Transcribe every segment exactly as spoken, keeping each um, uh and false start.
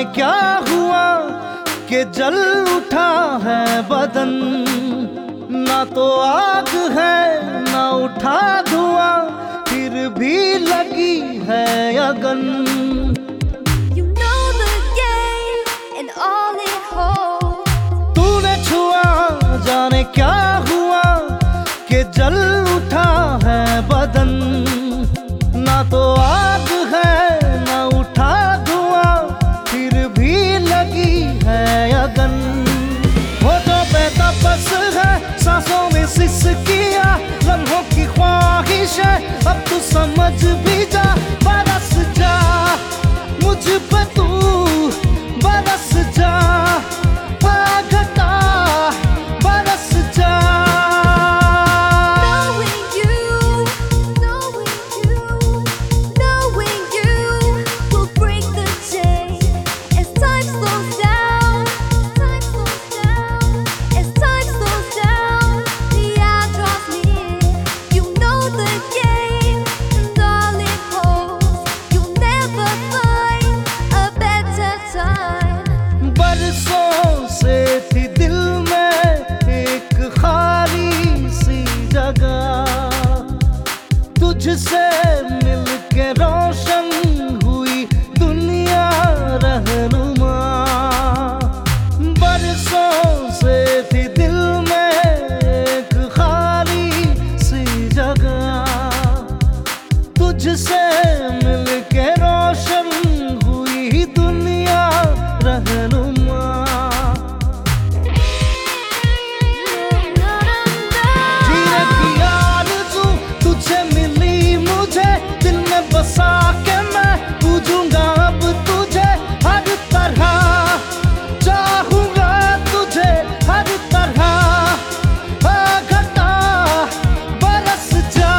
क्या हुआ कि जल उठा है बदन, ना तो आग है ना उठा धुआं, फिर भी लगी है अगन। You know the game and all it holds. तूने छुआ जाने क्या हुआ कि जल उठा है बदन, ना तो आग है ना उठा धुआं, फिर भी लगी है अगन। होठों पे तपस है, सांसों में सिसकियां, लम्हों की ख्वाहिश है, अब तू समझ भी जा। बरस जा मुझ पे तू, बरस जा घटा बरस जा। Knowing you, knowing you, knowing you will break the chain as time slows down, time slows down, as time slows down. The hour draws near. You know the game and all it holds. You'll never find a better time. बरसों से थी दिल में एक खाली सी जगह, तुझसे मिलके रोशन हुई दुनिया रहनुमा। बरसों से थी दिल में एक खाली सी जगह, तुझसे मिलके रोशन हुई दुनिया रहनुमा। जीने की आरज़ू तुझे मिली मुझे, दिल में बसा के मैं पूजूंगा अब तुझे हर तरह, चाहूंगा तुझे हर तरह। आ घटा बरस जा।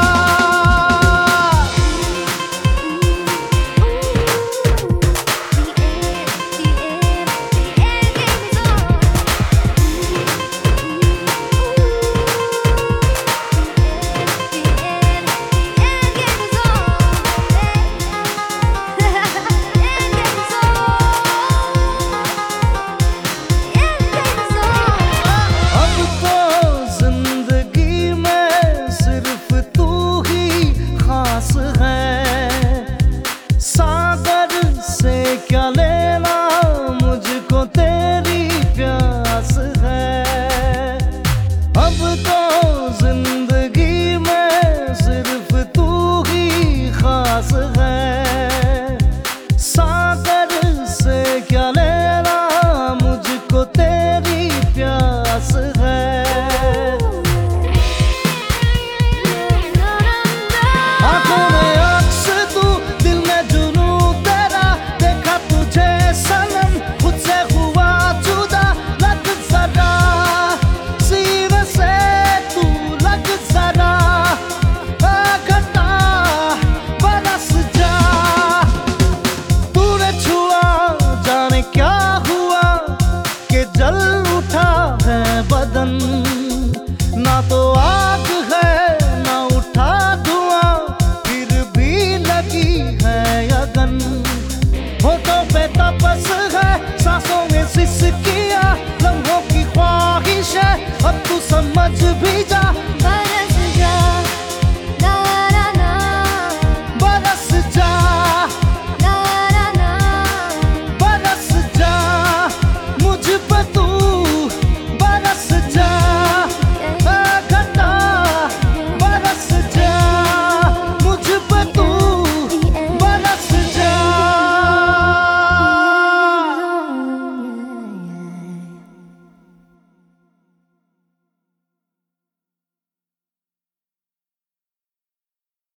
अब तो जिंदगी में सिर्फ तू ही खास है, सागर से क्या लेना मुझको तेरी प्यास है। अब तो जिंदगी में सिर्फ तू ही खास है, सागर से क्या लेना मुझको तेरी प्यास है। आंखों में अक्स तू, दिल में जुनू तेरा, देखा तुझे सनम खुद से हुआ जुदा। लग जरा सीने से तू, लग जरा घटा बरस जा। तूने छुआ जाने क्या हुआ कि जल उठा है बदन,